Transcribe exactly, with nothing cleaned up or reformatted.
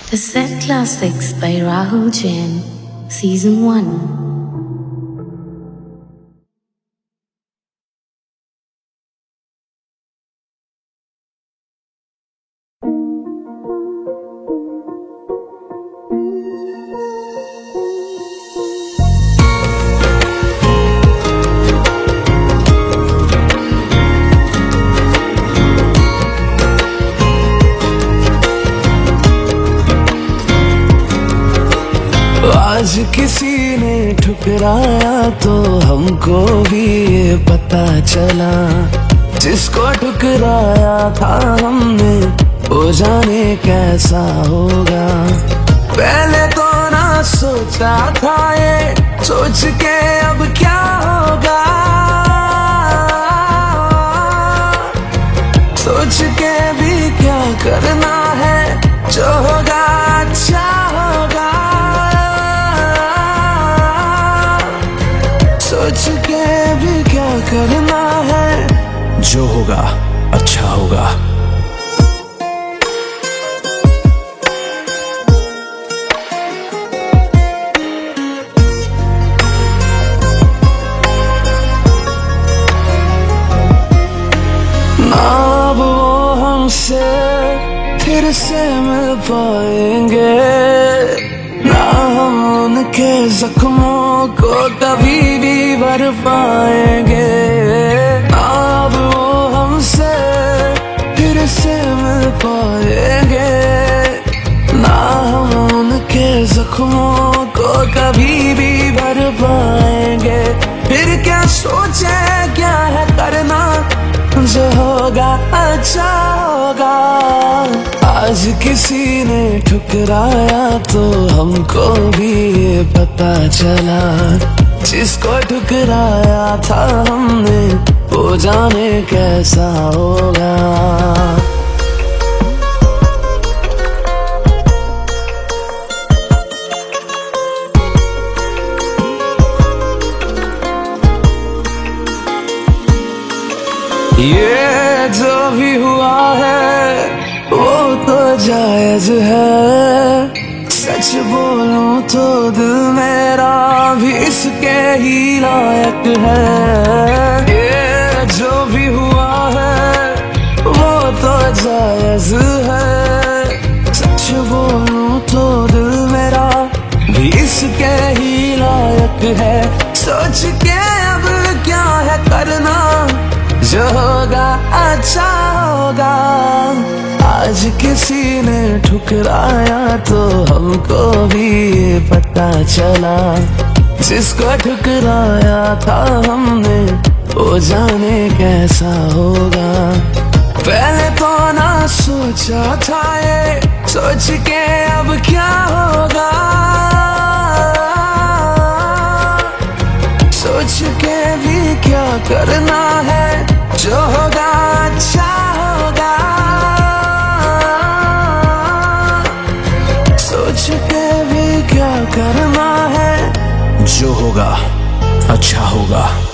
Cassette Classics by Rahul Jain, Season one. आज किसी ने ठुकराया तो हमको भी ये पता चला, जिसको ठुकराया था हमने वो जाने कैसा होगा। पहले तो ना सोचा था ये, सोच के अब क्या होगा। सोच के भी क्या करना है, जो होगा अच्छा होगा। सोच के भी क्या करना है, जो होगा अच्छा होगा। ना वो हमसे फिर से मिल पाएंगे, ना हम उनके जख्मों को कभी भी भर पाएंगे। अब वो हमसे फिर से मिल पाएंगे, ना हम उनके जख्मों को कभी भी भर पाएंगे। फिर क्या सोचे, क्या है करना, जो होगा अच्छा होगा। आज किसी ने ठुकराया तो हमको भी ये पता चला, जिसको ठुकराया था हमने वो जाने कैसा होगा। ये जो भी हुआ है वो तो जायज है, सच बोलूं तो दिल मेरा भी इसके ही लायक है। ये जो भी हुआ है वो तो जायज है, सच बोलूं तो दिल मेरा भी इसके ही लायक है। सोच के अब क्या है करना, जो होगा अच्छा होगा। आज किसी ने ठुकराया तो हमको भी ये पता चला, जिसको ठुकराया था हमने वो जाने कैसा होगा। पहले तो ना सोचा था ये, सोच के अब क्या होगा। सोच के भी क्या करना है, जो होगा अच्छा होगा। सोच के भी क्या करना है, जो होगा अच्छा होगा।